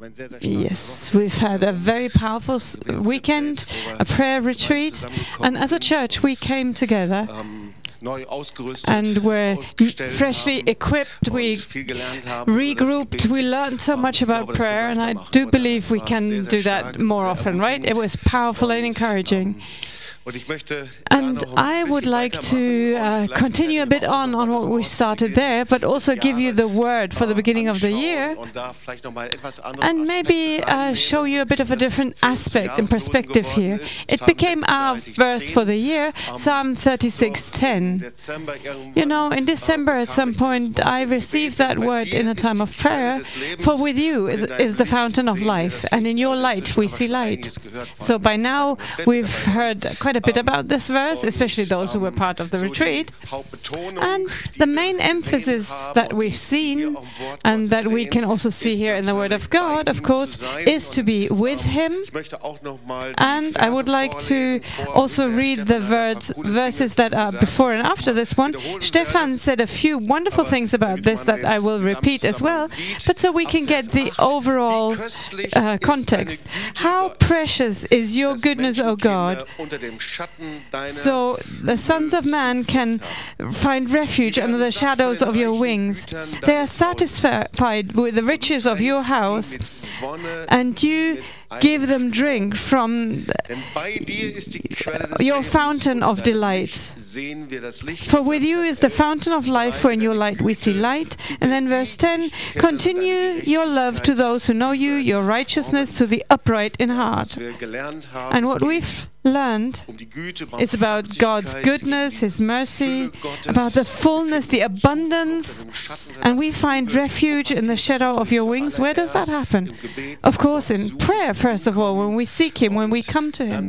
Yes, we've had a very powerful weekend, a prayer retreat, and as a church we came together and were freshly equipped, we regrouped, we learned so much about prayer, and I do believe we can do that more often, right? It was powerful and encouraging. And I would like to continue a bit on what we started there, but also give you the word for the beginning of the year, and maybe show you a bit of a different aspect and perspective here. It became our verse for the year, Psalm 36:10. You know, in December at some point I received that word in a time of prayer, for with you is the fountain of life, and in your light we see light. So by now we've heard quite a bit about this verse, especially those who were part of the retreat. And the main emphasis that we've seen, and that we can also see here in the Word of God, of course, is to be with Him. And I would like to also read the verses that are before and after this one. Stefan said a few wonderful things about this that I will repeat as well, but so we can get the overall context. How precious is your goodness, O God! So the sons of man can find refuge under the shadows of your wings. They are satisfied with the riches of your house, and you give them drink from your fountain of delights. For with you is the fountain of life, for in your light we see light. And then verse 10, continue your love to those who know you, your righteousness to the upright in heart. And what we've learned is about God's goodness, His mercy, about the fullness, the abundance, and we find refuge in the shadow of your wings. Where does that happen? Of course, in prayer, first of all, when we seek Him, when we come to Him.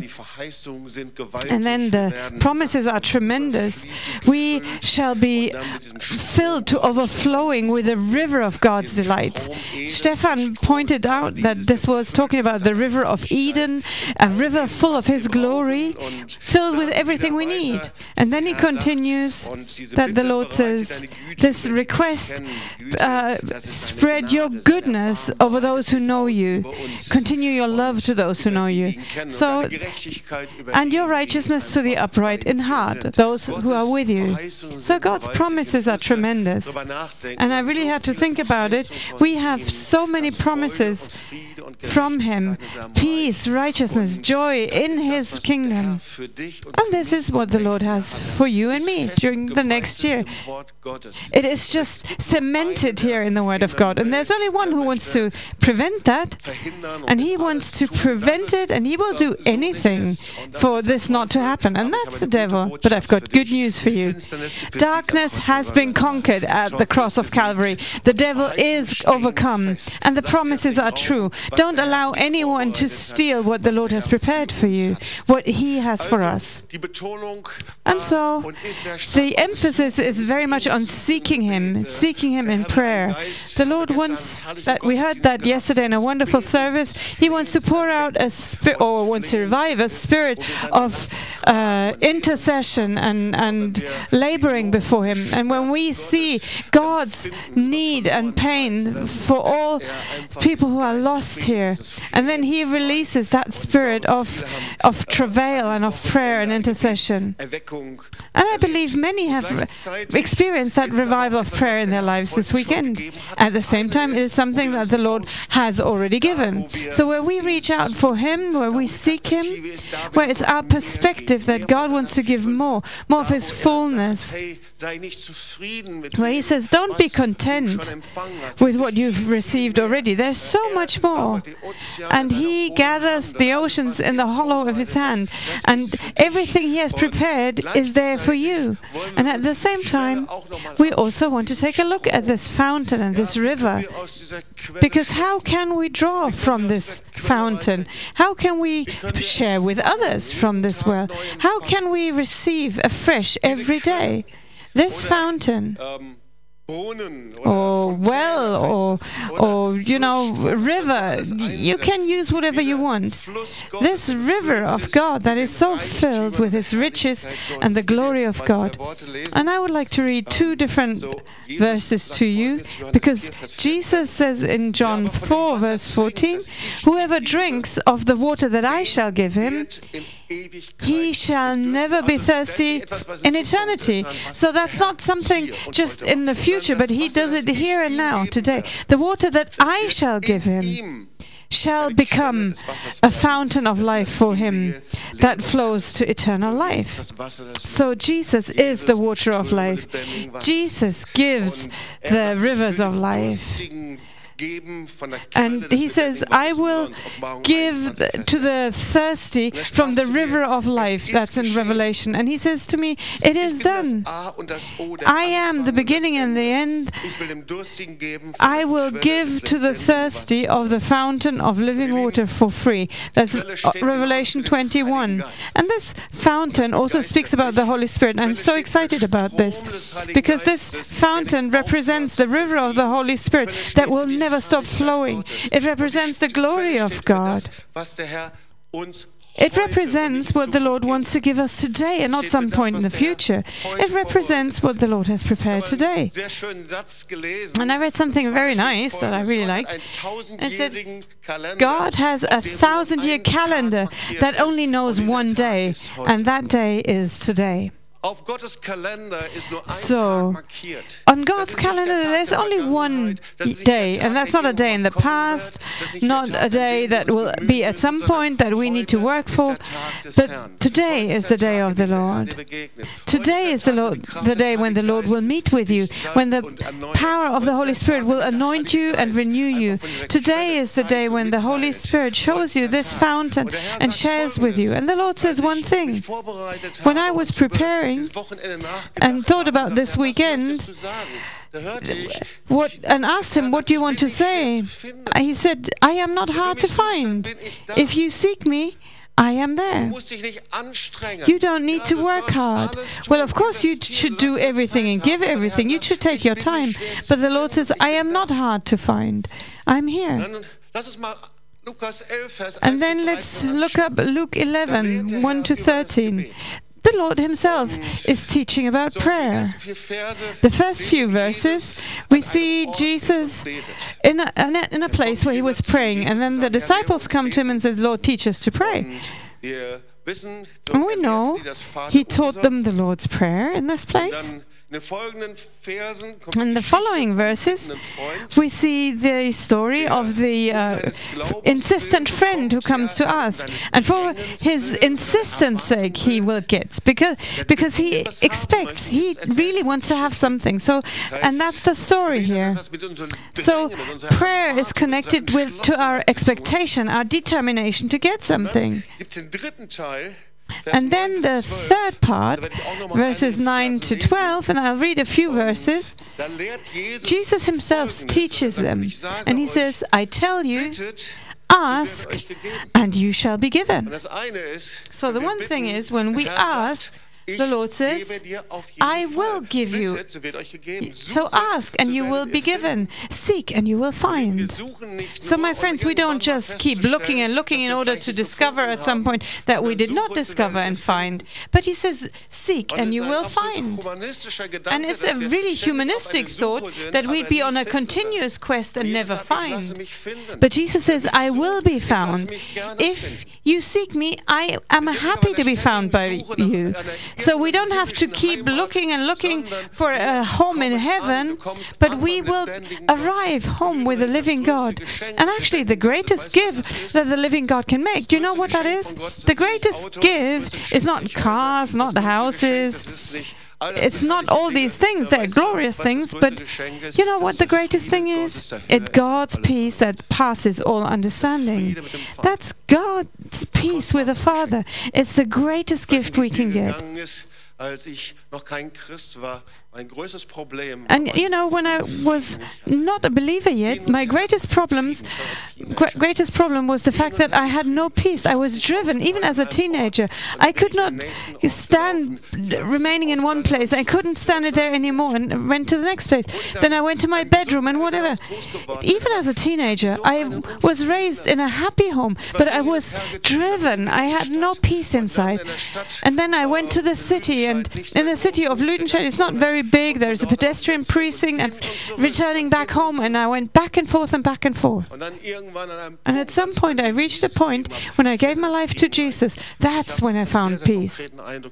And then the promises are tremendous. We shall be filled to overflowing with a river of God's delights. Stefan pointed out that this was talking about the river of Eden, a river full of His glory, filled with everything we need. And then he continues that the Lord says, this request, spread your goodness over those who know you. Continue your love to those who know you. So, and your righteousness to the upright in heart, those who are with you. So God's promises are tremendous. And I really had to think about it. We have so many promises from Him. Peace, righteousness, joy in His kingdom. And this is what the Lord has for you and me during the next year. It is just cemented here in the Word of God. And there's only one who wants to prevent that. And He wants to prevent it, and He will do anything for this not to happen. And that's the devil. But I've got good news for you. Darkness has been conquered at the cross of Calvary. The devil is overcome. And the promises are true. Don't allow anyone to steal what the Lord has prepared for you, what He has for us. And so the emphasis is very much on seeking Him in prayer. The Lord wants that. We heard that yesterday in a wonderful service. He wants to pour out a spirit, or wants to revive a spirit of intercession and laboring before Him. And when we see God's need and pain for all people who are lost here, and then He releases that spirit of travail and of prayer and intercession. And I believe many have experienced that revival of prayer in their lives this weekend. At the same time, it is something that the Lord has already given. So where we reach out for Him, where we seek Him, where it's our perspective that God wants to give more of His fullness, where He says, don't be content with what you've received already. There's so much more. And He gathers the oceans in the hollow of His hand, and everything He has prepared is there for you. And at the same time, we also want to take a look at this fountain and this river, because how can we draw from this fountain? How can we share with others from this well? How can we receive afresh every day? This fountain, or well, or you know, river. You can use whatever you want. This river of God that is so filled with its riches and the glory of God. And I would like to read two different verses to you, because Jesus says in John 4 verse 14, "Whoever drinks of the water that I shall give him, he shall never be thirsty in eternity." So that's not something just in the future, but he does it here and now, today. The water that I shall give him shall become a fountain of life for him that flows to eternal life. So Jesus is the water of life. Jesus gives the rivers of life. And he says, "I will give to the thirsty from the river of life." That's in Revelation. And he says to me, "It is done. I am the beginning and the end. I will give to the thirsty of the fountain of living water for free." That's Revelation 21. And this fountain also speaks about the Holy Spirit. I'm so excited about this, because this fountain represents the river of the Holy Spirit that will never stop flowing. It represents the glory of God. It represents what the Lord wants to give us today and not some point in the future. It represents what the Lord has prepared today. And I read something very nice that I really liked. It said, God has a 1,000-year calendar that only knows one day, and that day is today. So, on God's calendar there's only one day, and that's not a day in the past, not a day that will be at some point that we need to work for, but today is the day of the Lord. Today is the day when the Lord will meet with you, when the power of the Holy Spirit will anoint you and renew you. Today is the day when the Holy Spirit shows you this fountain and shares with you. And the Lord says one thing. When I was preparing and thought about this weekend, and asked him, "What do you want to say?" He said, "I am not hard to find. If you seek me, I am there. You don't need to work hard." Well, of course you should do everything and give everything. You should take your time. But the Lord says, "I am not hard to find. I'm here." And then let's look up Luke 11, 1 to 13. The Lord himself is teaching about prayer. The first few verses, we see Jesus in a place where he was praying, and then the disciples come to him and said, "Lord, teach us to pray." And we know he taught them the Lord's Prayer in this place. In the following verses, we see the story of the insistent friend who comes to us. And for his insistence sake, he will get, because he expects, he really wants to have something. So, and that's the story here. So, prayer is connected to our expectation, our determination to get something. And then the third part, verses 9 to 12, and I'll read a few verses. Jesus himself teaches them, and he says, "I tell you, ask, and you shall be given." So the one thing is, when we ask, the Lord says, "I will give you." So ask and you will be given. Seek and you will find. So my friends, we don't just keep looking and looking in order to discover at some point that we did not discover and find. But he says, seek and you will find. And it's a really humanistic thought that we'd be on a continuous quest and never find. But Jesus says, "I will be found. If you seek me, I am happy to be found by you." So we don't have to keep looking and looking for a home in heaven, but we will arrive home with the living God. And actually, the greatest gift that the living God can make, do you know what that is? The greatest gift is not cars, not houses. It's not all these things, they're glorious things, but you know what the greatest thing is? It's God's peace that passes all understanding. That's God's peace with the Father. It's the greatest gift we can get. And you know, when I was not a believer yet, my greatest problem was the fact that I had no peace. I was driven, even as a teenager. I could not stand remaining in one place. I couldn't stand it there anymore and went to the next place. Then I went to my bedroom and whatever. Even as a teenager, I was raised in a happy home, but I was driven. I had no peace inside. And then I went to the city, and in the city of Lüdenscheid, it's not very big. There's a pedestrian precinct, and returning back home, and I went back and forth and back and forth. And at some point, I reached a point when I gave my life to Jesus. That's when I found peace.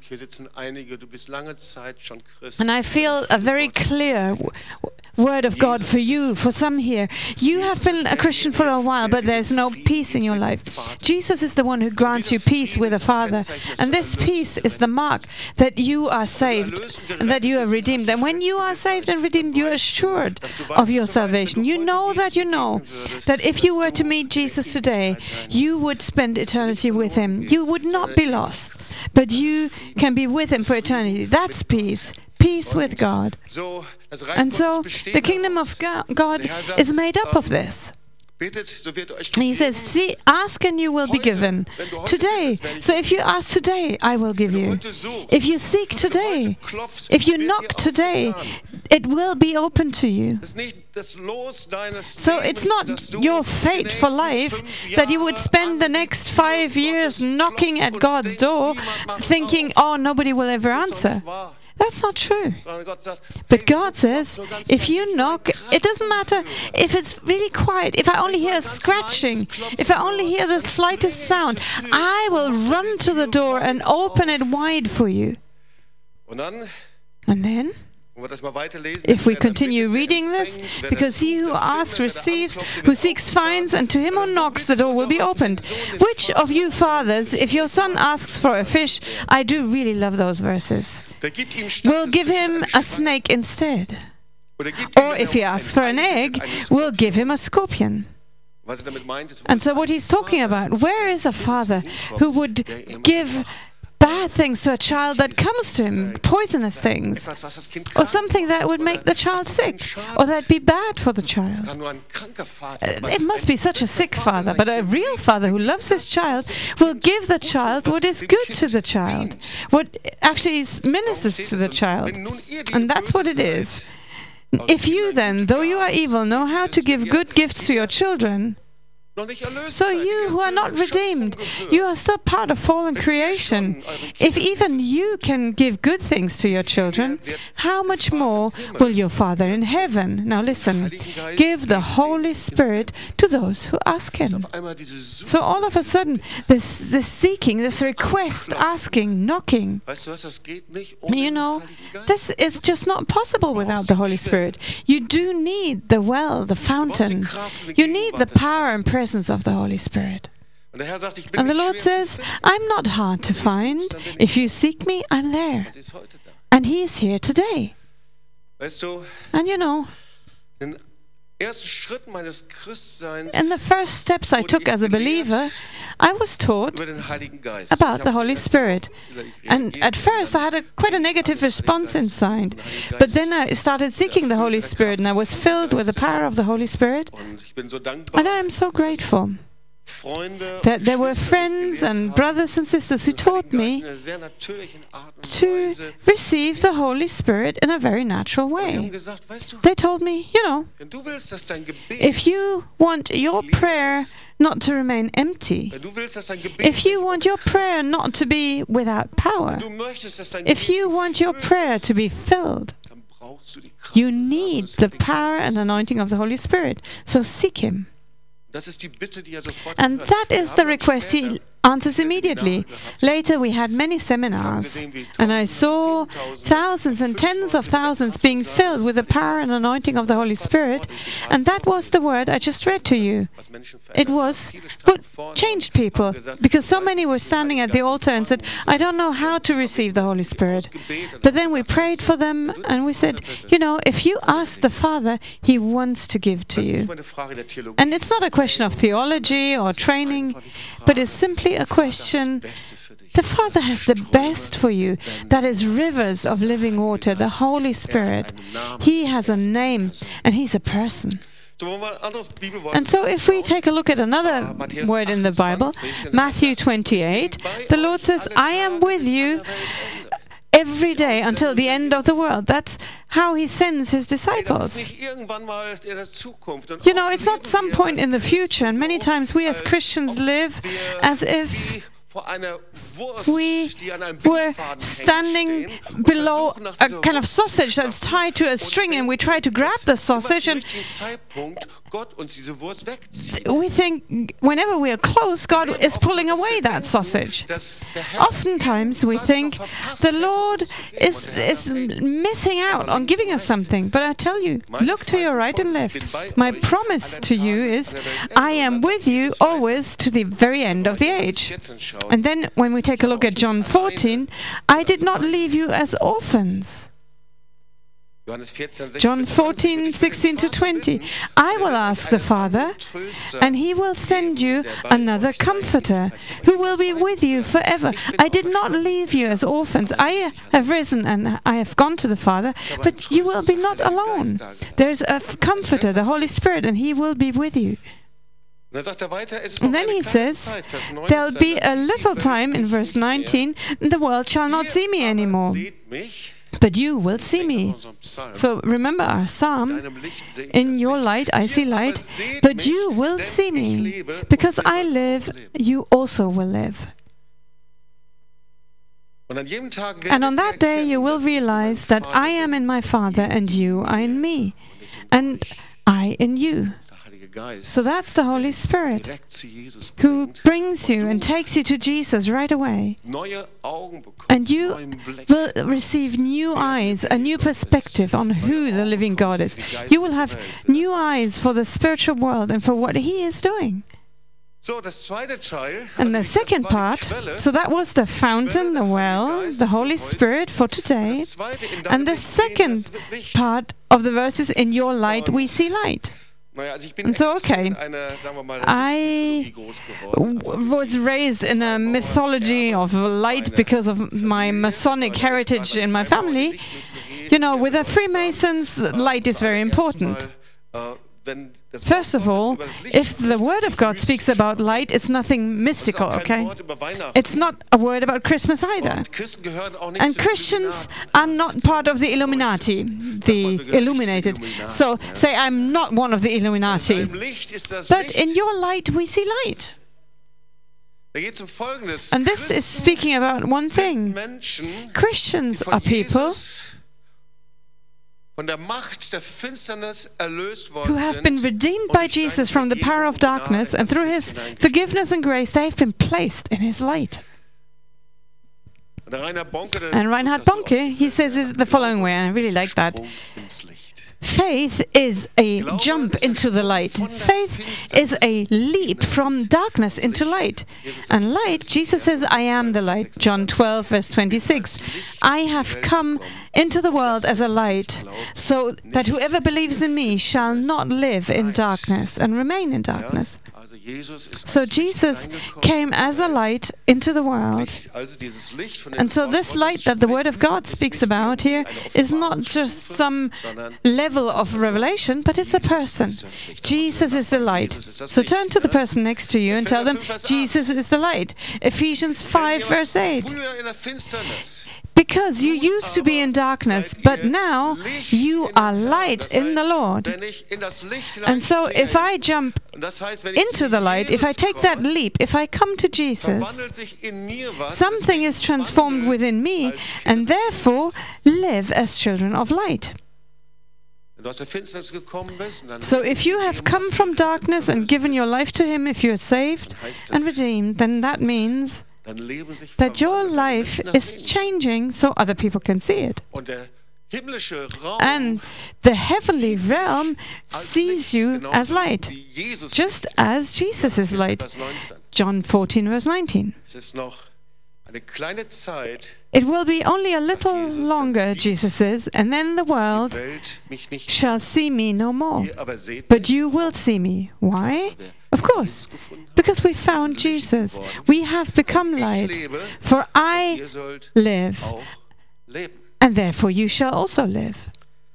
And I feel a very clear word of God for you, for some here. You have been a Christian for a while, but there's no peace in your life. Jesus is the one who grants you peace with the Father. And this peace is the mark that you are saved and that you are redeemed. And when you are saved and redeemed, you are assured of your salvation. You know that if you were to meet Jesus today, you would spend eternity with Him. You would not be lost, but you can be with Him for eternity. That's peace. Peace with God. And so the kingdom of God is made up of this. And He says, see, ask and you will be given. Today. So if you ask today, I will give you. If you seek today, if you knock today, it will be open to you. So it's not your fate for life that you would spend the next 5 years knocking at God's door thinking, oh, nobody will ever answer. That's not true. But God says, if you knock, it doesn't matter if it's really quiet, if I only hear a scratching, if I only hear the slightest sound, I will run to the door and open it wide for you. And then, if we continue reading this, because he who asks receives, who seeks finds, and to him who knocks the door will be opened. Which of you fathers, if your son asks for a fish, I do really love those verses, will give him a snake instead? Or if he asks for an egg, will give him a scorpion? And so what he's talking about, where is a father who would give bad things to a child that comes to him, poisonous things, or something that would make the child sick, or that'd be bad for the child? It must be such a sick father, but a real father who loves his child will give the child what is good to the child, what actually ministers to the child. And that's what it is. If you then, though you are evil, know how to give good gifts to your children, so you who are not redeemed, you are still part of fallen creation. If even you can give good things to your children, how much more will your Father in heaven, now listen, give the Holy Spirit to those who ask Him? So all of a sudden, this seeking, this request, asking, knocking, you know, this is just not possible without the Holy Spirit. You do need the well, the fountain. You need the power and presence of the Holy Spirit. And the Lord says, I'm not hard to find. If you seek me, I'm there. And He is here today. And you know, in the first steps I took as a believer, I was taught about the Holy Spirit. And at first I had quite a negative response inside. But then I started seeking the Holy Spirit, and I was filled with the power of the Holy Spirit. And I am so grateful that there were friends and brothers and sisters who taught me to receive the Holy Spirit in a very natural way. They told me, you know, if you want your prayer not to remain empty, if you want your prayer not to be without power, if you want your prayer to be filled, you need the power and anointing of the Holy Spirit. So seek Him. And that is the request He answers immediately. Later we had many seminars, and I saw thousands and tens of thousands being filled with the power and anointing of the Holy Spirit, and that was the word I just read to you. It was what changed people, because so many were standing at the altar and said, I don't know how to receive the Holy Spirit. But then we prayed for them, and we said, you know, if you ask the Father, He wants to give to you. And it's not a question of theology or training, but it's simply a question, The Father has the best for you. That is rivers of living water, the Holy Spirit. He has a name, and He's a person. And so if we take a look at another word in the Bible, Matthew 28, the Lord says, I am with you every day until the end of the world. That's how He sends His disciples. You know, it's not some point in the future, and many times we as Christians live as if we were standing below a kind of sausage that's tied to a string, and we try to grab the sausage, and we think whenever we are close, God is pulling away that sausage. Oftentimes we think the Lord is missing out on giving us something. But I tell you, look to your right and left. My promise to you is, I am with you always to the very end of the age. And then when we take a look at John 14, I did not leave you as orphans. John 14, 16 to 20. I will ask the Father, and He will send you another Comforter, who will be with you forever. I did not leave you as orphans. I have risen and I have gone to the Father, but you will be not alone. There's a Comforter, the Holy Spirit, and He will be with you. And then He says, there'll be a little time, in verse 19, the world shall not see me anymore, but you will see me. So remember our psalm, in your light I see light, but you will see me. Because I live, you also will live. And on that day you will realize that I am in my Father, and you are in me, and I in you. So that's the Holy Spirit who brings you and takes you to Jesus right away. And you will receive new eyes, a new perspective on who the living God is. You will have new eyes for the spiritual world and for what He is doing. And the second part, so that was the fountain, the well, the Holy Spirit for today. And the second part of the verses, in your light we see light. And so, okay, I was raised in a mythology of light because of my Masonic heritage in my family. You know, with the Freemasons, light is very important. First of all, if the Word of God speaks about light, it's nothing mystical, okay? It's not a word about Christmas either. And Christians are not part of the Illuminati, the illuminated. So say, I'm not one of the Illuminati. But in your light, we see light. And this is speaking about one thing. Christians are people who have been redeemed by Jesus from the power of darkness, and through His forgiveness and grace, they have been placed in His light. And Reinhard Bonke, he says the following way, and I really like that. Faith is a jump into the light. Faith is a leap from darkness into light. And light, Jesus says, I am the light. John 12, verse 26. I have come into the world as a light, so that whoever believes in me shall not live in darkness and remain in darkness. So Jesus came as a light into the world. And so this light that the Word of God speaks about here is not just some level of revelation, but it's a person. Jesus is the light. So turn to the person next to you and tell them, Jesus is the light. Ephesians 5, verse 8. Because you used to be in darkness, but now you are light in the Lord. And so if I jump into the light, if I take that leap, if I come to Jesus, something is transformed within me, and therefore live as children of light. So if you have come from darkness and given your life to Him, if you are saved and redeemed, then that means that your life is changing so other people can see it. And the heavenly realm sees you as light, just as Jesus is light. John 14, verse 19. It will be only a little longer, Jesus says, and then the world shall see me no more. But you will see me. Why? Of course, because we found Jesus. We have become light. For I live, and therefore you shall also live.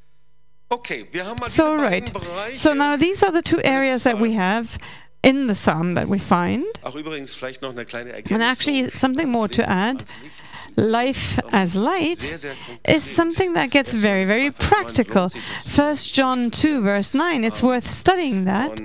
So, right. So now these are the two areas that we have in the psalm that we find. And actually, something more to add. Life as light is something that gets very, very practical. 1 John 2, verse 9, it's worth studying that.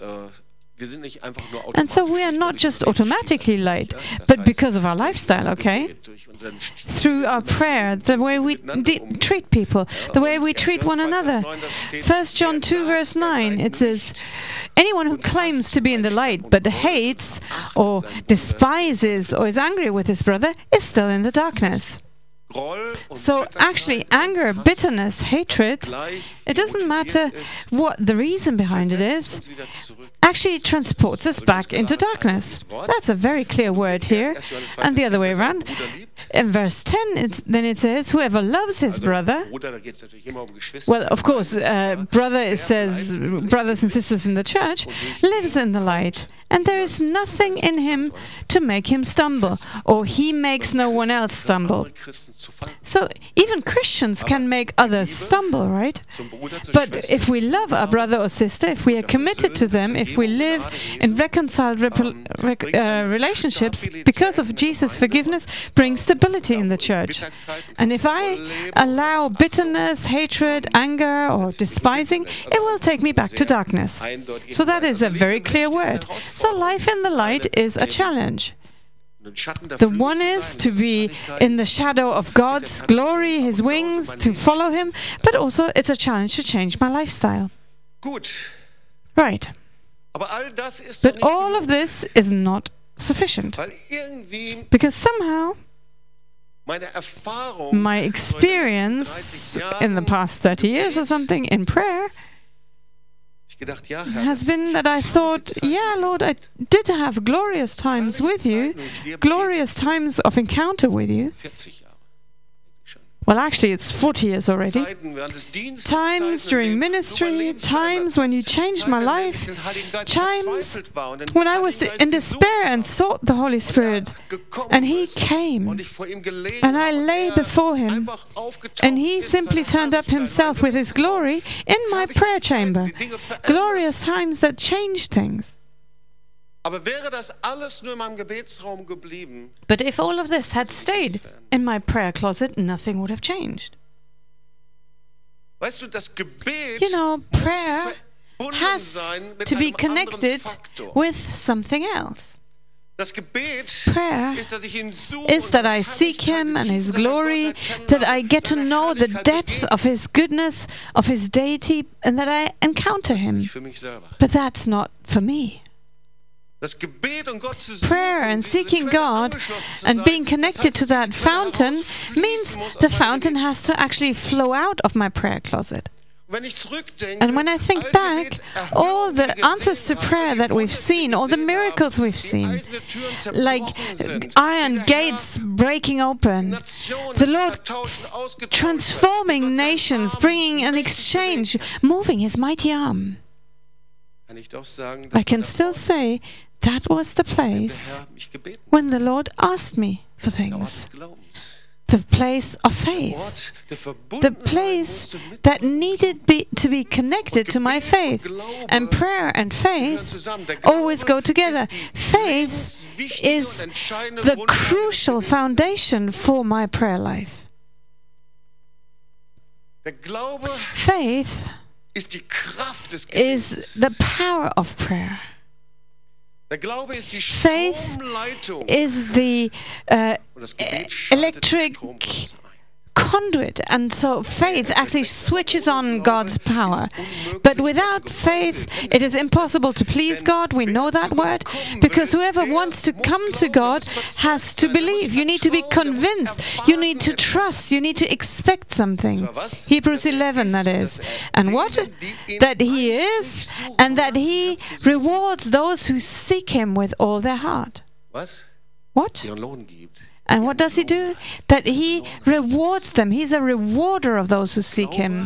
And so we are not just automatically light, but because of our lifestyle, okay? Through our prayer, the way we treat people, the way we treat one another. 1 John 2, verse 9, it says, anyone who claims to be in the light but hates or despises or is angry with his brother is still in the darkness. So actually, anger, bitterness, hatred, it doesn't matter what the reason behind it is, actually it transports us back into darkness. That's a very clear word here. And the other way around. In verse 10, then it says, whoever loves his brother, well, of course, brother, it says, brothers and sisters in the church, lives in the light. And there is nothing in him to make him stumble, or he makes no one else stumble. So even Christians can make others stumble, right? But if we love our brother or sister, if we are committed to them, if we live in reconciled relationships, because of Jesus' forgiveness, brings stability in the church. And if I allow bitterness, hatred, anger, or despising, it will take me back to darkness. So that is a very clear word. So life in the light is a challenge. The one is to be in the shadow of God's glory, His wings, to follow Him, but also it's a challenge to change my lifestyle. Right. But all of this is not sufficient, because somehow my experience in the past 30 years or something in prayer has been that I thought, yeah, Lord, I did have glorious times with you, glorious times of encounter with you. Well, actually, it's 40 years already. Times during ministry, times when you changed my life, times when I was in despair and sought the Holy Spirit, and He came, and I lay before Him, and He simply turned up Himself with His glory in my prayer chamber. Glorious times that changed things. But if all of this had stayed in my prayer closet, nothing would have changed. You know, prayer has to be connected with something else. Prayer is that I seek Him and His glory, that I get to know the depth of His goodness, of His deity, and that I encounter Him. But that's not for me. Prayer and seeking God and being connected to that fountain means the fountain has to actually flow out of my prayer closet. And when I think back, all the answers to prayer that we've seen, all the miracles we've seen, like iron gates breaking open, the Lord transforming nations, bringing an exchange, moving His mighty arm, I can still say that was the place when the Lord asked me for things. The place of faith. The place that needed to be connected to my faith. And prayer and faith always go together. Faith is the crucial foundation for my prayer life. Faith is the power of prayer. Faith is the electric conduit, and so faith actually switches on God's power. But without faith, it is impossible to please God. We know that word, because whoever wants to come to God has to believe. You need to be convinced. You need to trust. You need to expect something. Hebrews 11, that is. And what? That He is, and that He rewards those who seek Him with all their heart. What? And what does He do? That He rewards them. He's a rewarder of those who seek Him.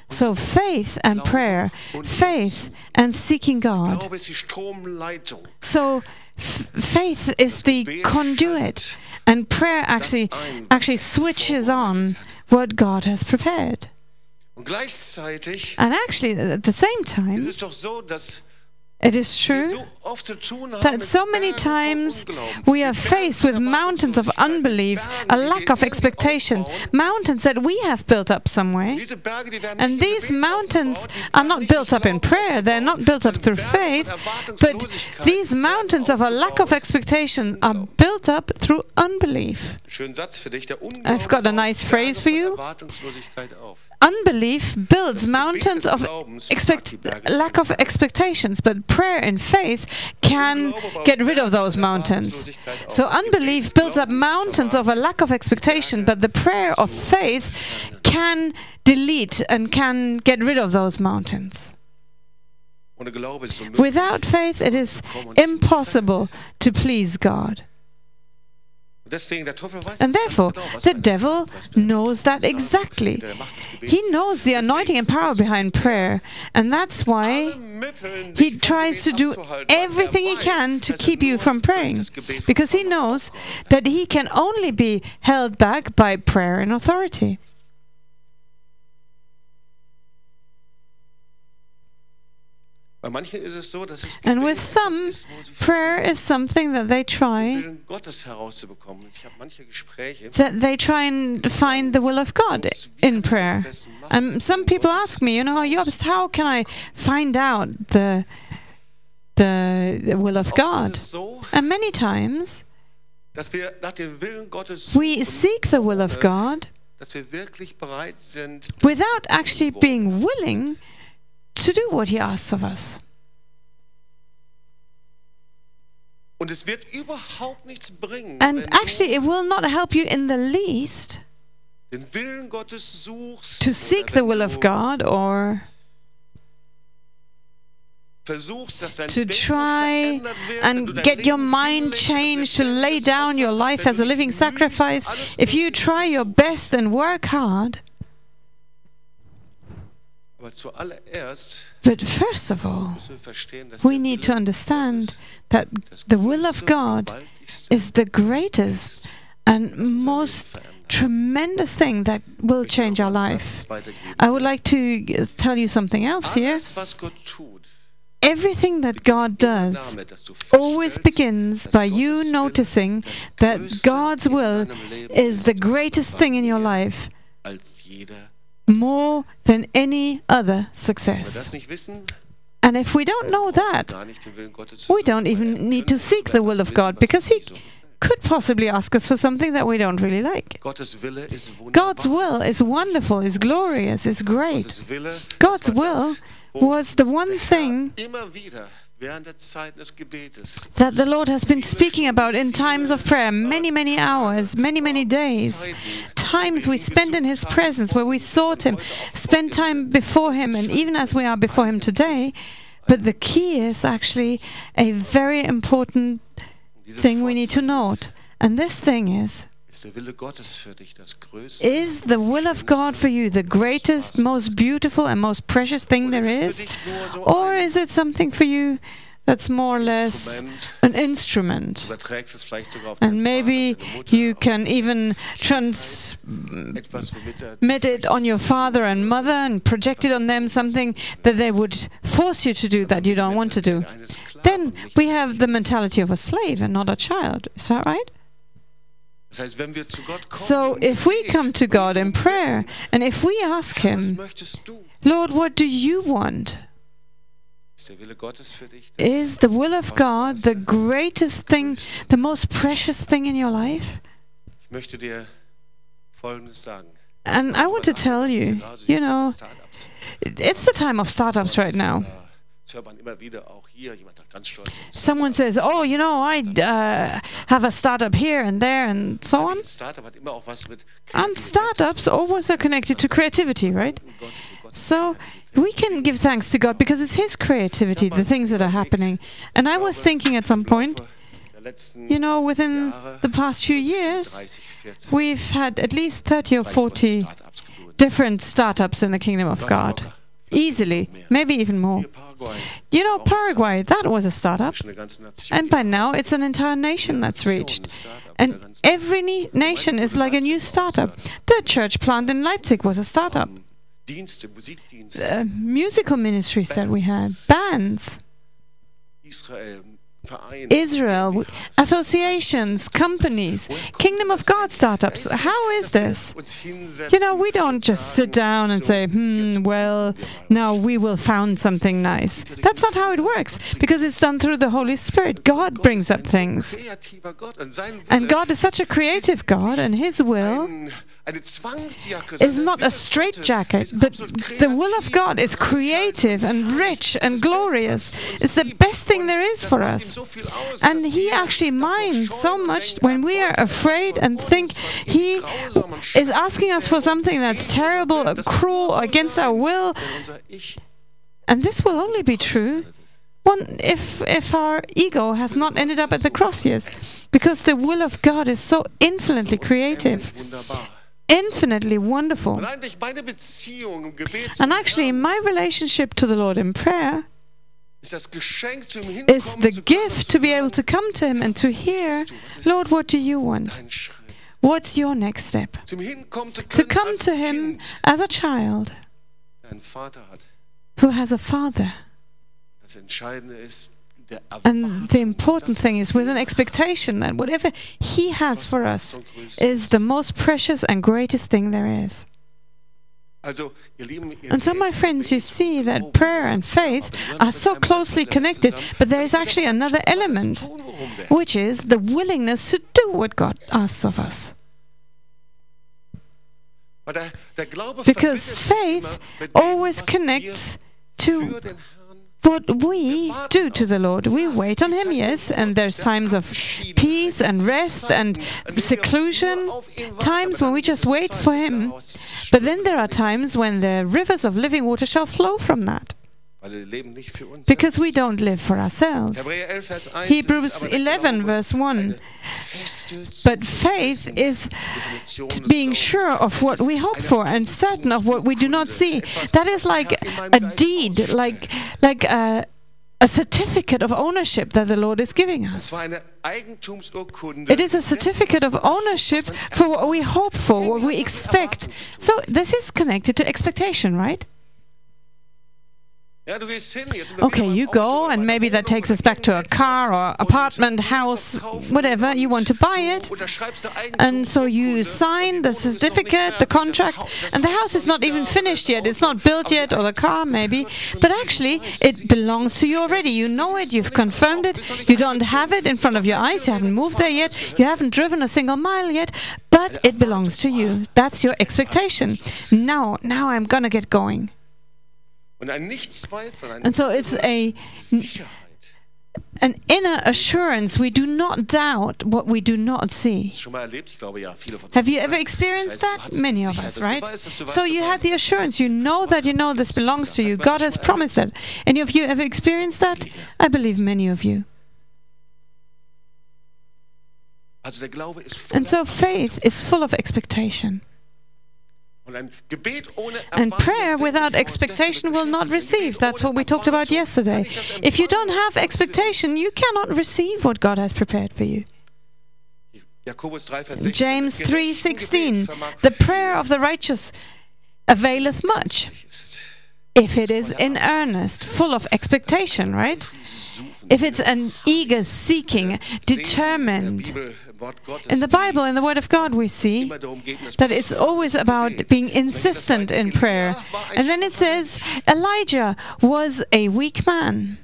So faith and prayer, faith and seeking God. Glaube ist die Stromleitung. So faith is the conduit, and prayer actually switches on what God has prepared. Und gleichzeitig And actually, at the same time, ist es doch so, dass it is wir true so oft zu tun haben that mit so many Bergen von times Unglauben. we are faced with mountains of unbelief, a lack of expectation, mountains that we have built up some way. Diese Berge, die werden And nicht im these Gebet mountains aufgebaut, die are werden not nicht built durch up in Glauben prayer, they're not built up through aufgebaut, faith, sondern but Erwartungslosigkeit these werden mountains of a lack of aufgebaut. expectation are built up through unbelief. Schönen Satz für dich. Der I've got a nice phrase for you. Erwartungslosigkeit auf. Unbelief builds mountains of lack of expectations, but prayer and faith can get rid of those mountains. So unbelief builds up mountains of a lack of expectation, but the prayer of faith can delete and can get rid of those mountains. Ohne Glaube ist es unmöglich. Without faith, it is impossible to please God. Deswegen, der Teufel weiß And das therefore, ganz genau, was the für ein- devil was für ein- knows that exactly. Der Macht des Gebets He ist. knows the anointing and power behind prayer, and that's why Alle Mittel, he dich vom tries to Gebet do abzuhalten, weil everything he weiß, can to dass er keep you nur from durch praying, das Gebet von because he vorne knows aufgehalten that he can only be held back by prayer and authority. Bei manchen ist es so, dass es And Gebet with etwas some, ist, wo sie prayer is something that they versuchen, try, den Willen Gottes herauszubekommen. Ich habe manche Gespräche. that they try and find the will of God in prayer. And some people ask me, Jobst, how can I find out the will of Oft God? ist es so, And many times dass wir nach dem Willen Gottes we suchen, seek the will of God dass wir wirklich bereit sind, without actually being willing to do what he asks of us. und es wird überhaupt nichts bringen, And wenn actually, it will not help you in the least du den Willen Gottes suchst, to oder seek the wenn will du of God or versuchst, dass dein to Denken try verändert wird, wenn du and dein get your Leben mind hinlegst, changed, to als lay lebendiges down your Opfer, life wenn as a du living dich mühst, sacrifice, alles if you Mögliche try your versuchst. best and work hard. Aber zuallererst But first of all, müssen wir verstehen, dass we der need to Wille understand Gottes that das the will größte of und God gewaltigste is the greatest and was unser Leben most verändert. tremendous thing that will Ich möchte change noch our einen lives. Satz weitergeben. I would like to tell you something else here. Alles, was Gott tut, Everything that God immer does damit, dass du always feststellst, begins dass by Gottes you Wille noticing das that Größte God's in will deinem Leben is the ist, greatest thing in your life, als jeder. more than any other Wenn wir das success. nicht wissen, And if we don't know that, gar nicht den Willen Gottes we zu don't suchen, weil even need to könnte seek zu the etwas will of bitten, God, was because uns He nie so gefällt. could possibly ask us for something that we don't really like. Gottes Wille ist wunderbar. God's will is wonderful, is glorious, is great. Gottes Wille, God's das war will das, wo was the one der thing Herr immer wieder während der Zeit des Gebetes that the Lord has been speaking about in times of prayer, many, many hours, many, many days, times we spent in His presence where we sought Him, spent time before Him, and even as we are before Him today. But the key is actually a very important Diese thing we need to Vorzeit note. And this thing is der Wille Gottes für dich das Größte? is the will of God for you the greatest, most beautiful, and most precious thing Oder there ist es für is? dich nur so Or ein is it something for you that's more or less Instrument? an instrument? Oder trägst es vielleicht sogar auf And deinen maybe Vater, deine Mutter, you auf can even etwas, womit er transmit it on your father and mother and project it on them, something that they would force you to do that you don't want to do. eines Sklaven, Then nicht we eines have the mentality of a slave and not a child. Is that right? Das heißt, wenn wir zu Gott kommen So im if we Gebet come to und God ihn in prayer bitten, and if we ask Herr, was Him, möchtest du? Lord, what do you want? Ist der Wille Gottes für dich? das Is the will of God the greatest thing, the most precious thing in your life? Ich möchte dir Folgendes sagen. And I want to tell you, you know, it's the time of startups right now. Das hört man immer wieder auch hier. Jemand sagt ganz stolz. Someone says, oh, you know, I have a startup here and there and so on. Startup hat immer auch was mit And startups always are connected to creativity, right? So we can give thanks to God because it's His creativity, the things that are happening. And I was thinking at some point, you know, within the past few years, we've had at least 30 or 40 different startups in the kingdom of God. Easily, maybe even more. You know, Paraguay, that was a startup. And by now, it's an entire nation that's reached. And every nation is like a new startup. The church plant in Leipzig was a startup. Musical ministries that we had, bands. Israel, associations, companies, Kingdom of God startups. How is this? You know, we don't just sit down and say, well, now we will found something nice. That's not how it works, because it's done through the Holy Spirit. God brings up things. And God is such a creative God, and His will is not a straitjacket. The will of God is creative and rich and glorious. It's the best thing there is for us. And He actually minds so much when we are afraid and think He is asking us for something that's terrible, cruel, against our will. And this will only be true if our ego has not ended up at the cross, yes. Because the will of God is so infinitely creative. Infinitely wonderful. And actually, my relationship to the Lord in prayer is the gift to be able to come to Him and to hear, Lord, what do you want? What's your next step? To come to Him as a child who has a father. And the important thing is with an expectation that whatever He has for us is the most precious and greatest thing there is. And so, my friends, you see that prayer and faith are so closely connected, but there is actually another element, which is the willingness to do what God asks of us. Because faith always connects to what we do to the Lord. We wait on Him, yes, and there's times of peace and rest and seclusion, times when we just wait for Him. But then there are times when the rivers of living water shall flow from that. Because we don't live for ourselves. Hebrews 11 verse 1. But faith is being sure of what we hope for and certain of what we do not see. That is like a deed, like a certificate of ownership that the Lord is giving us. It is a certificate of ownership for what we hope for, what we expect. So this is connected to expectation, right? Okay, you go, and maybe that takes us back to a car or apartment, house, whatever. You want to buy it, and so you sign the certificate, the contract, and the house is not even finished yet. It's not built yet, or the car maybe, but actually it belongs to you already. You know it, you've confirmed it, you don't have it in front of your eyes, you haven't moved there yet, you haven't driven a single mile yet, but it belongs to you. That's your expectation. Now I'm gonna get going. And so it's an inner assurance. We do not doubt what we do not see. Have you ever experienced that? Many of us, right? So you had the assurance. You know that you know this belongs to you. God has promised that. Any of you ever experienced that? I believe many of you. And so faith is full of expectation. And prayer without expectation will not receive. That's what we talked about yesterday. If you don't have expectation, you cannot receive what God has prepared for you. James 3:16, the prayer of the righteous availeth much, if it is in earnest, full of expectation, right? If it's an eager seeking, determined. In the Bible, in the Word of God, we see that it's always about being insistent in prayer. And then it says, Elijah was a weak man.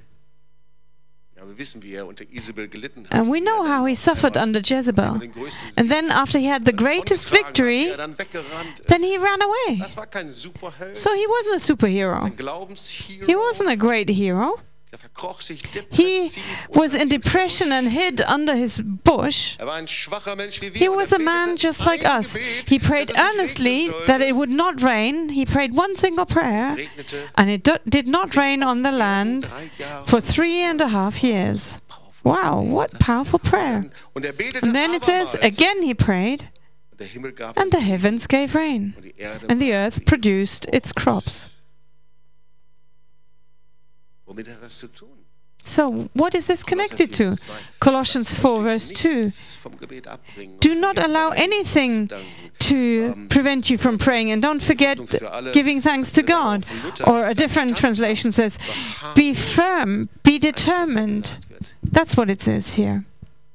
And we know how he suffered under Jezebel. And then after he had the greatest victory, then he ran away. So he wasn't a superhero. He wasn't a great hero. He was in depression and hid under his bush. He was a man just like us. He prayed earnestly that it would not rain. He prayed one single prayer, and it did not rain on the land for 3.5 years. Wow, what powerful prayer. And then it says, again he prayed, and the heavens gave rain, and the earth produced its crops. Womit hat das zu tun? So, what is this connected to? Colossians 4, verse 2. Do not allow anything to prevent you from praying, and don't forget giving thanks to God. Or a different translation says, be firm, be determined. That's what it says here.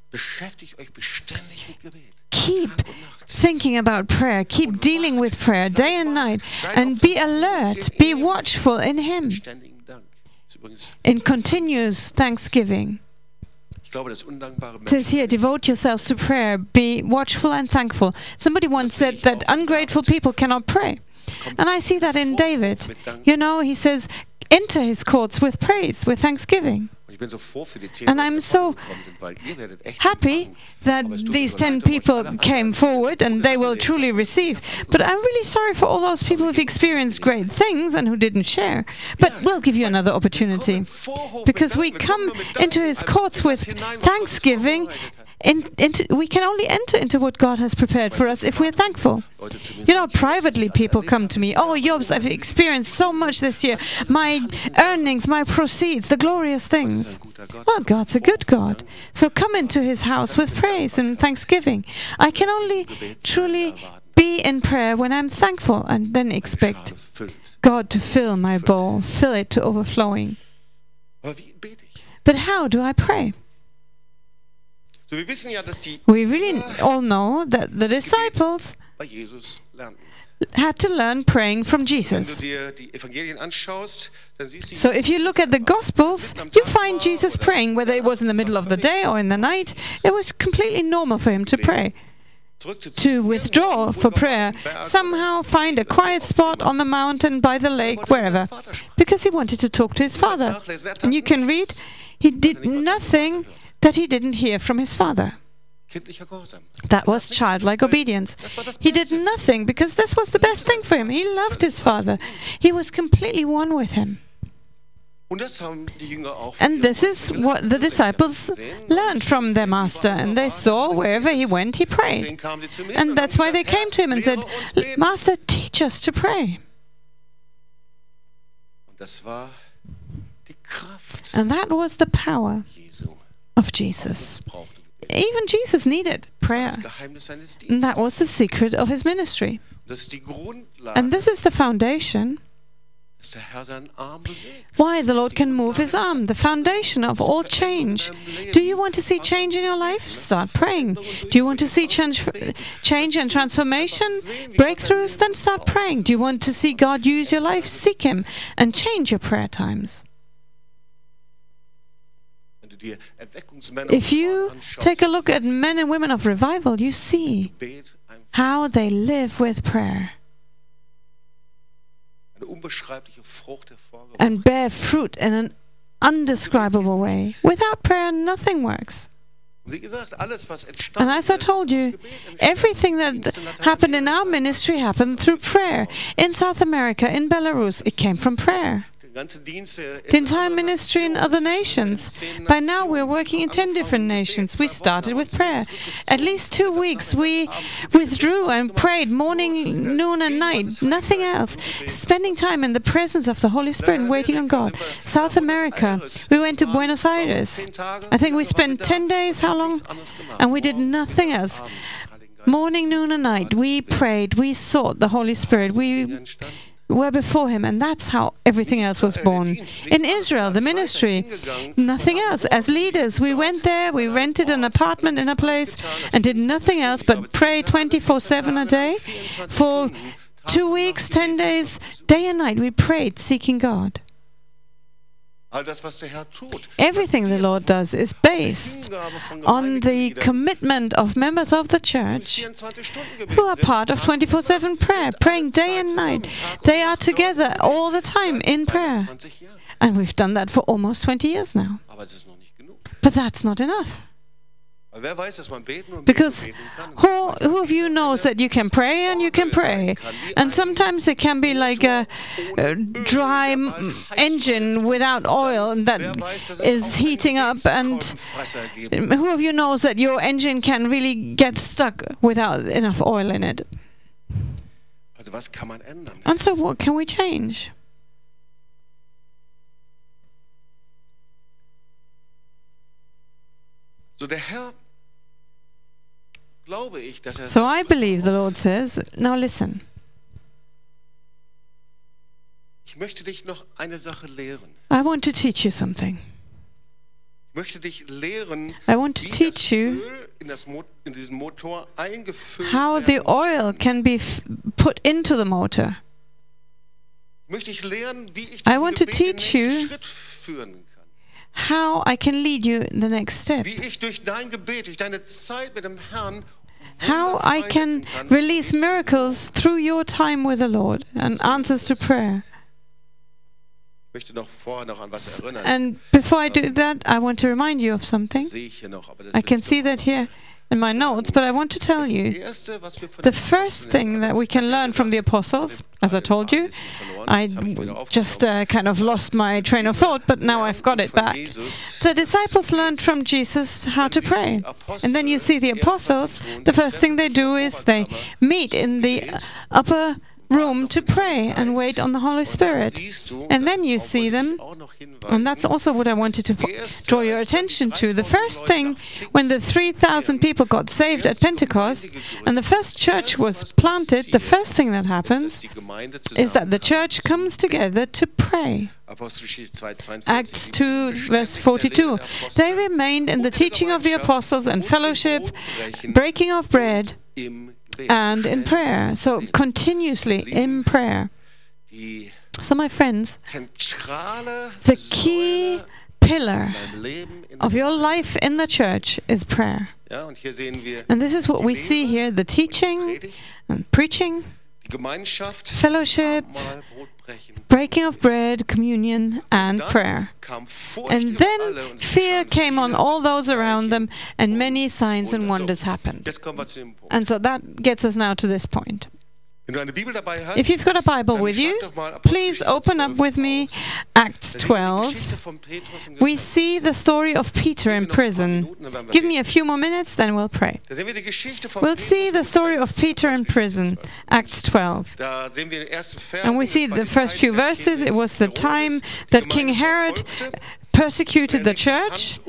Keep thinking about prayer, keep dealing with prayer day and night, and be alert, be watchful in Him, in continuous thanksgiving. It says here, devote yourselves to prayer, be watchful and thankful. Somebody once said that ungrateful people cannot pray. And I see that in David. You know, he says, enter His courts with praise, with thanksgiving. And I'm so happy that these 10 people came forward and they will truly receive. But I'm really sorry for all those people who've experienced great things and who didn't share. But we'll give you another opportunity, because we come into His courts with thanksgiving. We can only enter into what God has prepared for us if we're thankful. You know, privately people come to me, oh, Jobs, I've experienced so much this year. My earnings, my proceeds, the glorious things. Well, God's a good God. So come into His house with praise and thanksgiving. I can only truly be in prayer when I'm thankful, and then expect God to fill my bowl, fill it to overflowing. But how do I pray? We really all know that the disciples had to learn praying from Jesus. So if you look at the Gospels, you find Jesus praying, whether it was in the middle of the day or in the night. It was completely normal for Him to pray. To withdraw for prayer, somehow find a quiet spot on the mountain, by the lake, wherever, because He wanted to talk to His Father. And you can read, He did nothing that He didn't hear from His Father. That was childlike obedience. He did nothing because this was the best thing for Him. He loved His Father. He was completely one with Him. And this is what the disciples learned from their Master. And they saw wherever He went, He prayed. And that's why they came to Him and said, Master, teach us to pray. And that was the power of Jesus. Even Jesus needed prayer. And that was the secret of His ministry. And this is the foundation why the Lord can move His arm, the foundation of all change. Do you want to see change in your life? Start praying. Do you want to see change and transformation, breakthroughs? Then start praying. Do you want to see God use your life? Seek Him and change your prayer times. If you take a look at men and women of revival, you see how they live with prayer and bear fruit in an undescribable way. Without prayer, nothing works. And as I told you, everything that happened in our ministry happened through prayer. In South America, in Belarus, it came from prayer. The entire ministry in other nations. By now we're working in 10 different nations. We started with prayer. At least 2 weeks we withdrew and prayed morning, noon and night. Nothing else. Spending time in the presence of the Holy Spirit and waiting on God. South America. We went to Buenos Aires. I think we spent 10 days. How long? And we did nothing else. Morning, noon and night. We prayed. We sought the Holy Spirit. We were before Him, and that's how everything else was born. In Israel, the ministry, nothing else. As leaders, we went there, we rented an apartment in a place and did nothing else but pray 24/7 a day. For 2 weeks, 10 days, day and night, we prayed, seeking God. Everything the Lord does is based on the commitment of members of the church who are part of 24/7 prayer, praying day and night. They are together all the time in prayer. And we've done that for almost 20 years now. But that's not enough. Because who of you knows that you can pray and you can pray? And sometimes it can be like a dry engine without oil that is heating up. And who of you knows that your engine can really get stuck without enough oil in it? And so what can we change? So I believe the Lord says, now listen. I want to teach you something. I want to teach you how the oil can be put into the motor. I want to teach you how I can lead you in the next step. How I can release miracles through your time with the Lord and answers to prayer. And before I do that, I want to remind you of something. I can see that here in my notes, but I want to tell you the first thing that we can learn from the apostles, as I told you, I just kind of lost my train of thought, but now I've got it back. The disciples learned from Jesus how to pray. And then you see the apostles, the first thing they do is they meet in the upper room to pray and wait on the Holy Spirit. And then you see them, and that's also what I wanted to draw your attention to. The first thing, when the 3,000 people got saved at Pentecost, and the first church was planted, the first thing that happens is that the church comes together to pray. Acts 2, verse 42. They remained in the teaching of the apostles and fellowship, breaking of bread, and in prayer. So continuously in prayer. So my friends, the key pillar of your life in the church is prayer. And this is what we see here, the teaching and preaching, fellowship, breaking of bread, communion, and prayer. And then fear came on all those around them, and many signs and wonders happened. And so that gets us now to this point. If you've got a Bible with you, please open up with me Acts 12. We see the story of Peter in prison. Give me a few more minutes, then we'll pray. We'll see the story of Peter in prison, Acts 12. And we see the first few verses. It was the time that King Herod persecuted the church,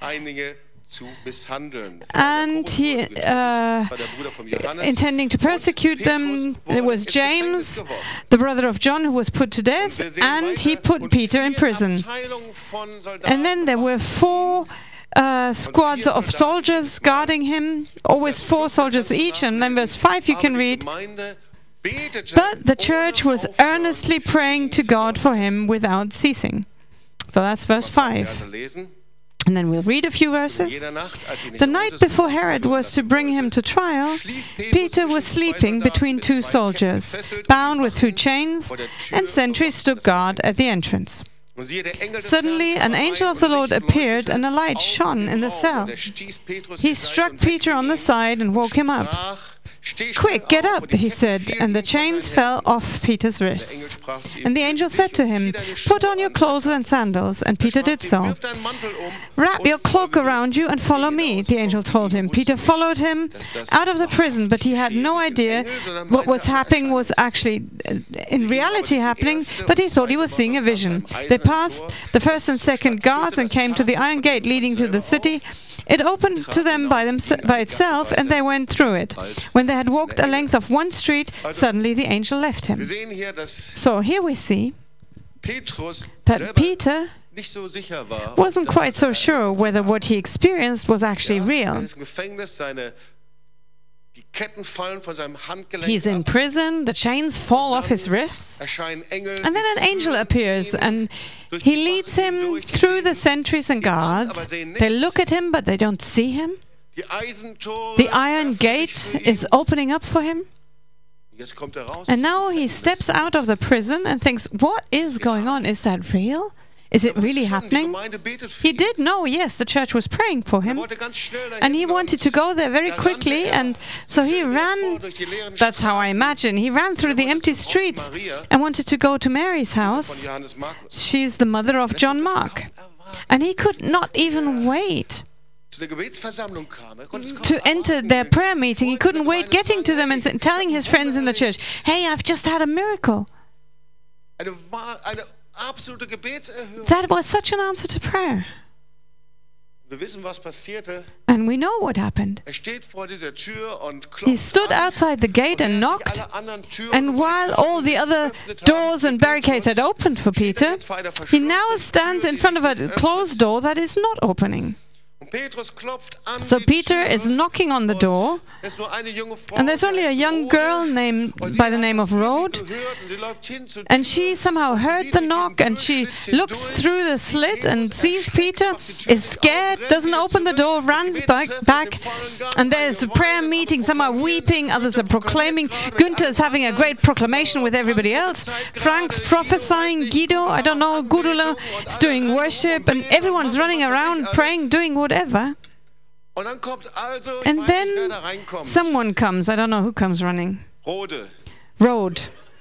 and he, intending to persecute them, there was James, the brother of John, who was put to death, and he put Peter in prison. And then there were 4 squads of soldiers guarding him, always 4 soldiers each, and then verse 5 you can read, but the church was earnestly praying to God for him without ceasing. So that's verse 5. And then we'll read a few verses. The night before Herod was to bring him to trial, Peter was sleeping between 2 soldiers, bound with 2 chains, and sentries stood guard at the entrance. Suddenly an angel of the Lord appeared, and a light shone in the cell. He struck Peter on the side and woke him up. "Quick, get up," he said, and the chains fell off Peter's wrists. And the angel said to him, "Put on your clothes and sandals," and Peter did so. "Wrap your cloak around you and follow me," the angel told him. Peter followed him out of the prison, but he had no idea what was happening was actually in reality happening, but he thought he was seeing a vision. They passed the first and second guards and came to the iron gate leading to the city. It opened to them by itself, and they went through it. When they had walked a length of 1 street, suddenly the angel left him. So here we see that Peter wasn't quite so sure whether what he experienced was actually real. He's in prison, the chains fall off his wrists, and then an angel appears and he leads him through the sentries and guards. They look at him, but they don't see him. The iron gate is opening up for him. And now he steps out of the prison and thinks, what is going on? Is that real? Is it really happening? He did know, yes, the church was praying for him. And he wanted to go there very quickly, and so he ran, that's how I imagine, he ran through the empty streets and wanted to go to Mary's house. She's the mother of John Mark. And he could not even wait to enter their prayer meeting. He couldn't wait getting to them and telling his friends in the church, hey, I've just had a miracle. That was such an answer to prayer. And we know what happened. He stood outside the gate and knocked, and while all the other doors and barricades had opened for Peter, he now stands in front of a closed door that is not opening. So Peter is knocking on the door, and there's only a young girl by the name of Rhoda, and she somehow heard the knock, and she looks through the slit and sees Peter, is scared, doesn't open the door, runs back, and there's a prayer meeting. Some are weeping, others are proclaiming. Günther is having a great proclamation with everybody else. Frank's prophesying, Guido, I don't know, Gudula is doing worship, and everyone's running around praying, doing whatever. And then someone comes. I don't know who comes running. Rhoda.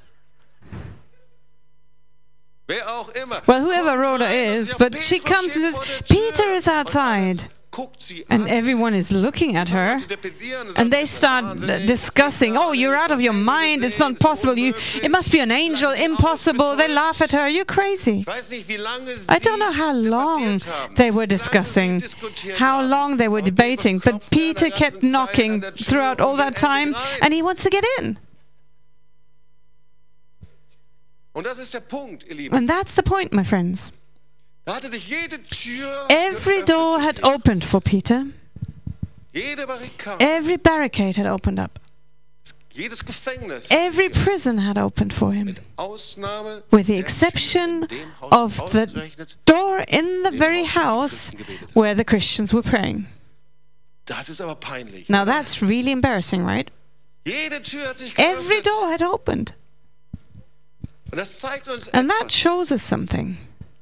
Well, whoever Rhoda is, but she comes and says, Peter is outside. And everyone is looking at her, and they start discussing, oh, you're out of your mind, it's not possible, it must be an angel, impossible. They laugh at her, you're crazy. I don't know how long they were discussing, how long they were debating, but Peter kept knocking throughout all that time, and he wants to get in. And that's the point, my friends. Every door had opened for Peter. Every barricade had opened up. Every prison had opened for him, with the exception of the door in the very house where the Christians were praying. Now that's really embarrassing, right? Every door had opened. And that shows us something.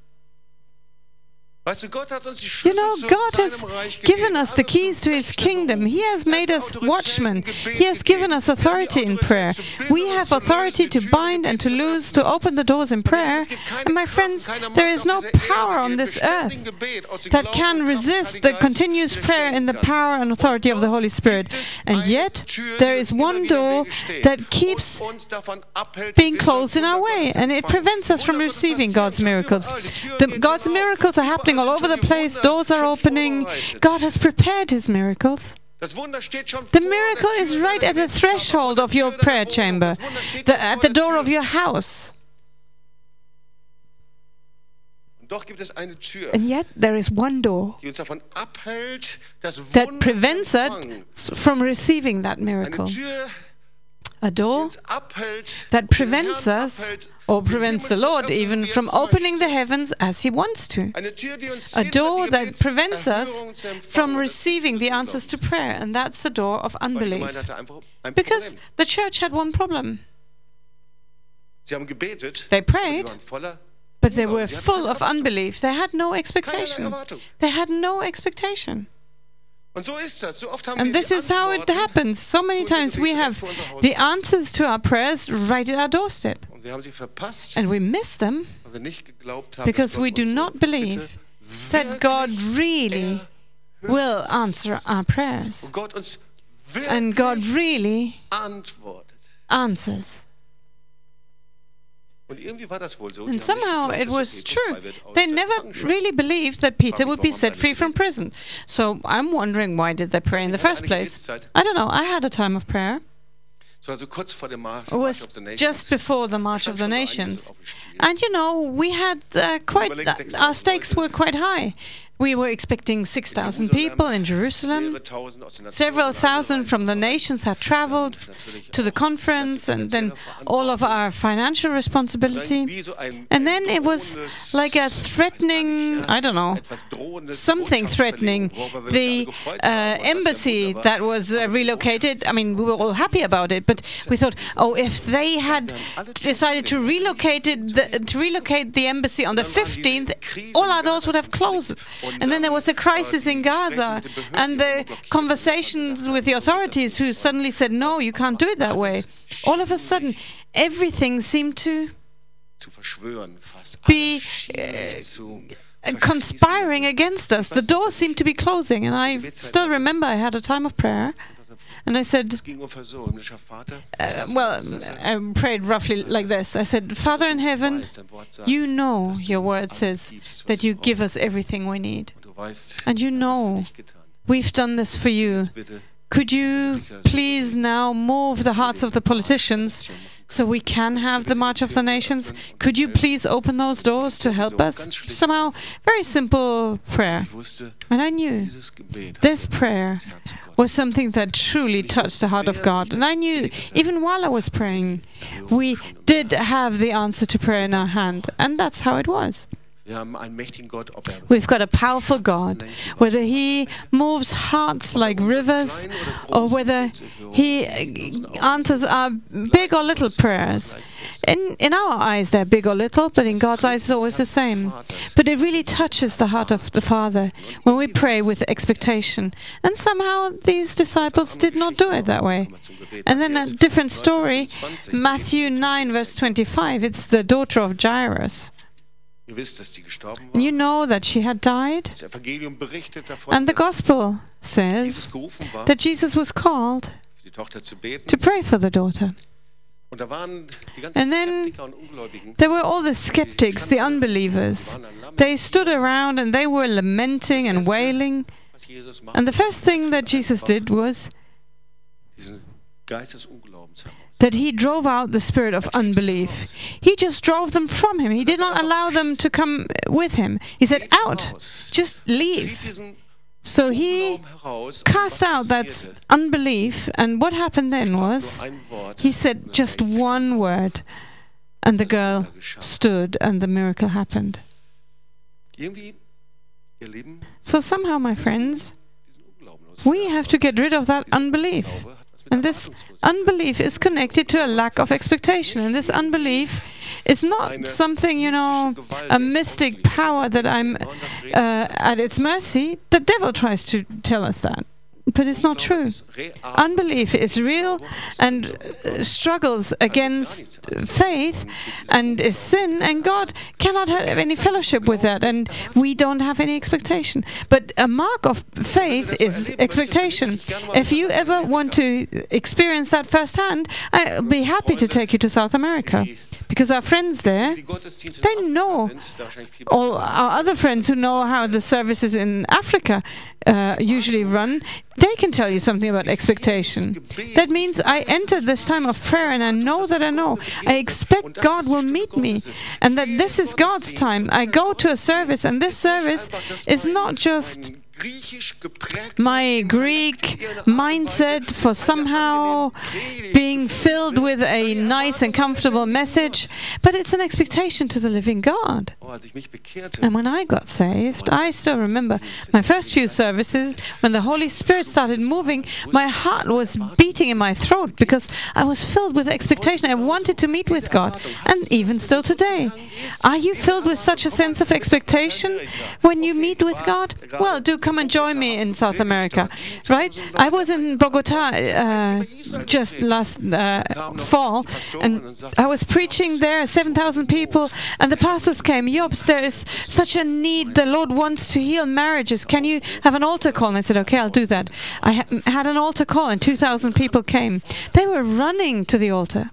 You know, God has given us the keys to His kingdom. He has made us watchmen. He has given us authority in prayer. We have authority to bind and to loose, to open the doors in prayer. And my friends, there is no power on this earth that can resist the continuous prayer in the power and authority of the Holy Spirit. And yet, there is one door that keeps being closed in our way, and it prevents us from receiving God's miracles. God's miracles are happening all over the place. Doors are opening. God has prepared His miracles. The miracle is right at the threshold of your prayer chamber, at the door of your house. And yet there is one door that prevents us from receiving that miracle. A door that prevents us, or prevents the Lord even, from opening the heavens as He wants to. A door that prevents us from receiving the answers to prayer, and that's the door of unbelief. Because the church had one problem. They prayed, but they were full of unbelief. They had no expectation. They had no expectation. And this is how it happens. So many times we have the answers to our prayers right at our doorstep. And we miss them because we do not believe that God really will answer our prayers. And God really answers. And somehow it was true. They never really believed that Peter would be set free from prison. So I'm wondering, why did they pray in the first place? I don't know. I had a time of prayer. It was just before the March of the Nations. And you know, we had our stakes were quite high. We were expecting 6,000 people in Jerusalem. Several thousand from the nations had traveled to the conference, and then all of our financial responsibility. And then it was like a threatening, I don't know, something threatening. The embassy that was relocated, I mean, we were all happy about it, but we thought, oh, if they had decided to relocate the embassy on the 15th, all our doors would have closed. And then there was a crisis in Gaza, and the conversations with the authorities who suddenly said, no, you can't do it that way. All of a sudden, everything seemed to be conspiring against us. The doors seemed to be closing, and I still remember I had a time of prayer. And I said, I prayed roughly like this. I said, Father in heaven, you know your word says that you give us everything we need. And you know we've done this for you. Could you please now move the hearts of the politicians so we can have the March of the Nations? Could you please open those doors to help us? Somehow, very simple prayer. And I knew this prayer was something that truly touched the heart of God. And I knew, even while I was praying, we did have the answer to prayer in our hand. And that's how it was. We've got a powerful God, whether He moves hearts like rivers, or whether He answers our big or little prayers. In our eyes they're big or little, but in God's eyes it's always the same. But it really touches the heart of the Father when we pray with expectation. And somehow these disciples did not do it that way. And then a different story, Matthew 9 verse 25, it's the daughter of Jairus. You know that she had died, and the Gospel says that Jesus was called to pray for the daughter. And then there were all the skeptics, the unbelievers. They stood around and they were lamenting and wailing. And the first thing that Jesus did was that He drove out the spirit of unbelief. He just drove them from Him. He did not allow them to come with Him. He said, out, just leave. So He cast out that unbelief, and what happened then was, He said just one word, and the girl stood, and the miracle happened. So somehow, my friends, we have to get rid of that unbelief. And this unbelief is connected to a lack of expectation. And this unbelief is not something, you know, a mystic power that I'm at its mercy. The devil tries to tell us that. But it's not true. Unbelief is real and struggles against faith and is sin, and God cannot have any fellowship with that, and we don't have any expectation. But a mark of faith is expectation. If you ever want to experience that firsthand, I'll be happy to take you to South America. Because our friends there, they know, all our other friends who know how the services in Africa usually run, they can tell you something about expectation. That means I enter this time of prayer and I know that I know. I expect God will meet me and that this is God's time. I go to a service, and this service is not just my Greek mindset for somehow being filled with a nice and comfortable message, but it's an expectation to the living God. And when I got saved, I still remember my first few services, when the Holy Spirit started moving, my heart was beating in my throat because I was filled with expectation. I wanted to meet with God, and even still today. Are you filled with such a sense of expectation when you meet with God? Well, do come and join me in South America, right? I was in Bogota just last fall, and I was preaching there, 7,000 people, and the pastors came. Jobs, there is such a need. The Lord wants to heal marriages. Can you have an altar call? And I said, okay, I'll do that. I had an altar call, and 2,000 people came. They were running to the altar.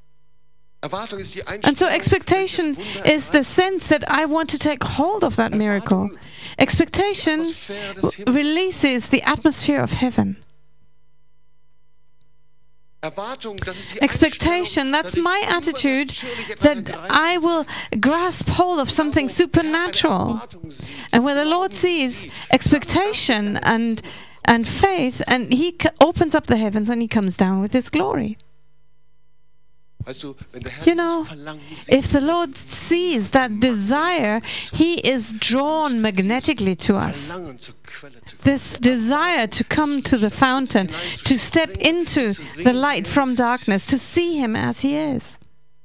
And so expectation is the sense that I want to take hold of that miracle. Expectation releases the atmosphere of heaven. Expectation, that's my attitude, that I will grasp hold of something supernatural. And when the Lord sees expectation and faith, and He opens up the heavens and He comes down with His glory. You know, if the Lord sees that desire, He is drawn magnetically to us. This desire to come to the fountain, to step into the light from darkness, to see Him as He is.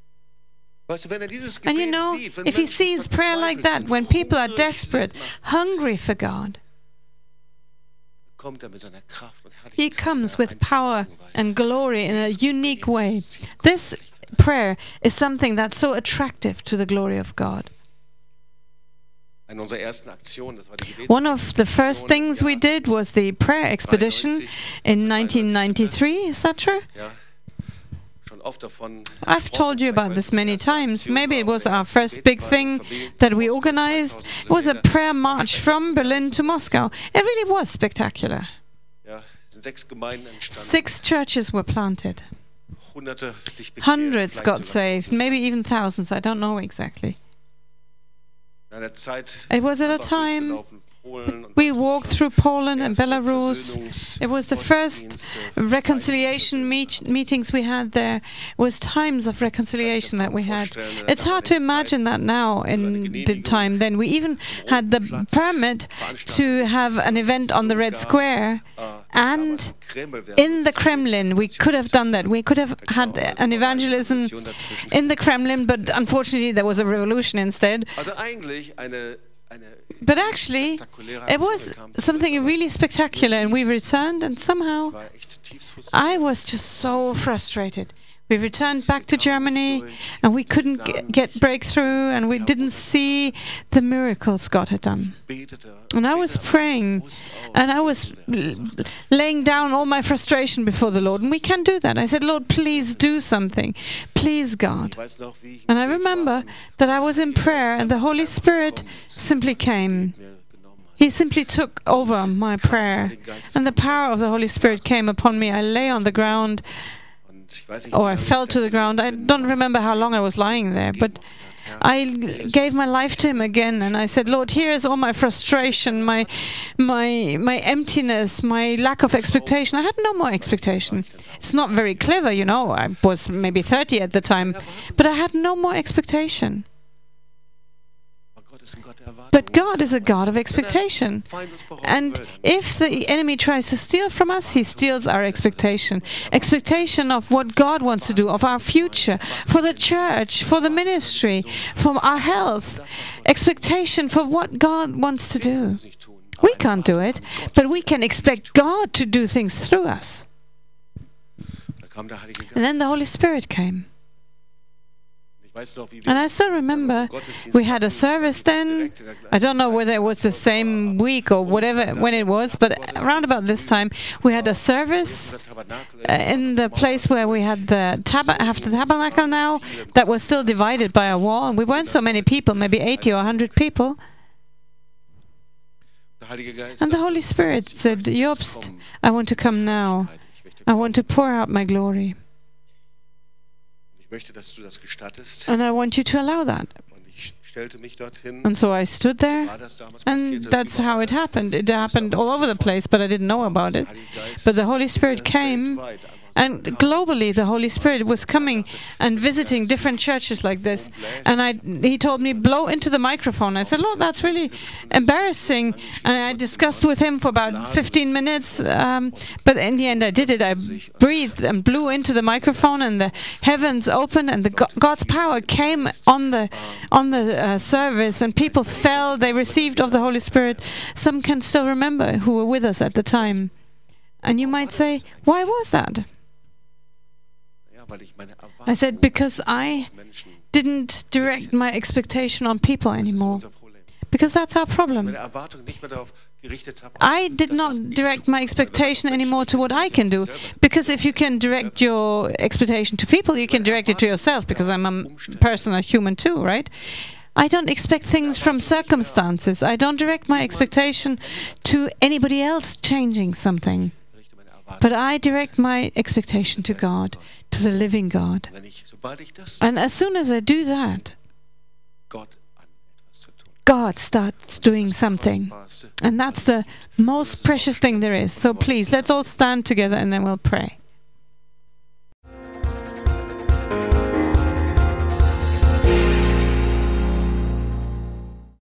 And you know, if He sees prayer like that, when people are desperate, hungry for God, He comes with power and glory in a unique way. This prayer is something that's so attractive to the glory of God. One of the first things we did was the prayer expedition in 1993, is that true? I've told you about this many times. Maybe it was our first big thing that we organized. It was a prayer march from Berlin to Moscow. It really was spectacular. 6 churches were planted. Hundreds got saved, maybe even thousands, I don't know exactly. It was at a time we walked through Poland and Belarus. It was the first reconciliation meetings we had there. It was times of reconciliation that we had. It's hard to imagine that now in the time then. We even had the permit to have an event on the Red Square, and in the Kremlin we could have done that. We could have had an evangelism in the Kremlin, but unfortunately there was a revolution instead. But actually, it was something really spectacular, and we returned, and somehow I was just so frustrated. We returned back to Germany, and we couldn't get breakthrough, and we didn't see the miracles God had done. And I was praying, and I was laying down all my frustration before the Lord, and we can do that. I said, Lord, please do something. Please, God. And I remember that I was in prayer, and the Holy Spirit simply came. He simply took over my prayer, and the power of the Holy Spirit came upon me. I lay on the ground, or I fell to the ground. I don't remember how long I was lying there, but I gave my life to Him again, and I said, Lord, here's all my frustration, my emptiness, my lack of expectation. I had no more expectation. It's not very clever, you know. I was maybe 30 at the time, but I had no more expectation. But God is a God of expectation. And if the enemy tries to steal from us, he steals our expectation. Expectation of what God wants to do, of our future, for the church, for the ministry, for our health. Expectation for what God wants to do. We can't do it, but we can expect God to do things through us. And then the Holy Spirit came. And I still remember we had a service then. I don't know whether it was the same week or whatever when it was, but around about this time we had a service in the place where we had the tabernacle now, that was still divided by a wall, and we weren't so many people, maybe 80 or 100 people. And the Holy Spirit said, Jobst, I want to come now. I want to pour out my glory. And I want you to allow that. And so I stood there, and that's how it happened. It happened all over the place, but I didn't know about it. But the Holy Spirit came, and globally the Holy Spirit was coming and visiting different churches like this. And he told me, blow into the microphone. I said, Lord, that's really embarrassing. And I discussed with him for about 15 minutes. But in the end I did it. I breathed and blew into the microphone, and the heavens opened, and God's power came on the service, and people fell. They received of the Holy Spirit. Some can still remember who were with us at the time. And you might say, why was that? I said, because I didn't direct my expectation on people anymore. Because that's our problem. I did not direct my expectation anymore to what I can do. Because if you can direct your expectation to people, you can direct it to yourself, because I'm a person, a human too, right? I don't expect things from circumstances. I don't direct my expectation to anybody else changing something. but I direct my expectation to God, to the living God. And as soon as I do that, God starts doing something. And that's the most precious thing there is. So please, let's all stand together and then we'll pray.